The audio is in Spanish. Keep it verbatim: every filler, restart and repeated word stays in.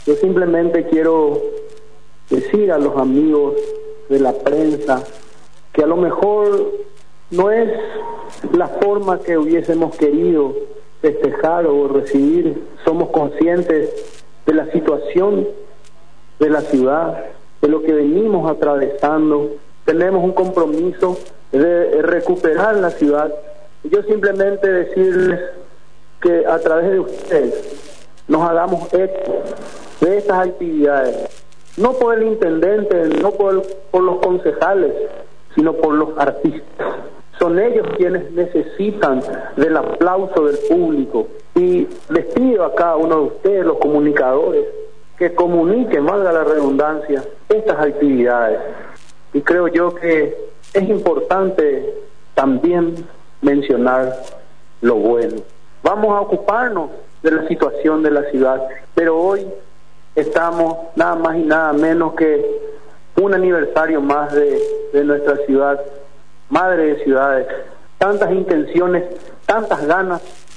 Yo simplemente quiero decir a los amigos de la prensa que a lo mejor no es la forma que hubiésemos querido festejar o recibir. Somos conscientes de la situación de la ciudad, de lo que venimos atravesando. Tenemos un compromiso de recuperar la ciudad. Yo simplemente decirles que a través de ustedes nos hagamos eco de estas actividades, no por el intendente, no por, por los concejales, sino por los artistas. Son ellos quienes necesitan del aplauso del público. Y les pido a cada uno de ustedes, los comunicadores, que comuniquen, valga la redundancia, estas actividades. Y creo yo que es importante también mencionar lo bueno. Vamos a ocuparnos de la situación de la ciudad, pero hoy estamos nada más y nada menos que un aniversario más de, de nuestra ciudad, madre de ciudades. Tantas intenciones, tantas ganas